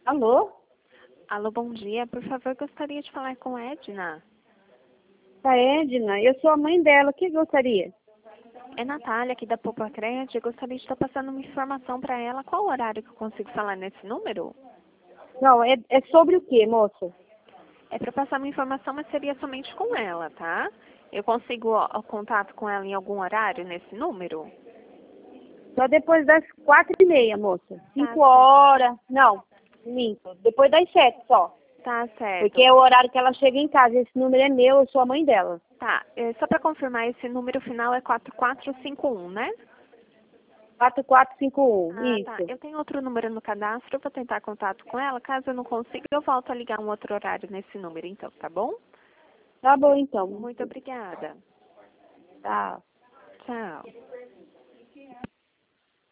Alô? Alô, bom dia. Por favor, gostaria de falar com a Edna. A Edna, eu sou a mãe dela. O que gostaria? É Natália, aqui da Poupa Crédito. Eu gostaria de estar passando uma informação para ela. Qual o horário que eu consigo falar nesse número? Não, é sobre o quê, moça? É para passar uma informação, mas seria somente com ela, tá? Eu consigo o contato com ela em algum horário nesse número? Só depois das 4h30, moça. Tá 5 certo. horas. Não, minto. Depois das 7 só. Tá Porque certo. é o horário que ela chega em casa. Esse número é meu, eu sou a mãe dela. Tá, só para confirmar, esse número final é 4451, né? 4451, Ah, tá. isso. Eu tenho outro número no cadastro, eu vou tentar contato com ela. Caso eu não consiga, eu volto a ligar um outro horário nesse número, então, tá bom? Tá bom, então. Muito obrigada. Tá. Tchau.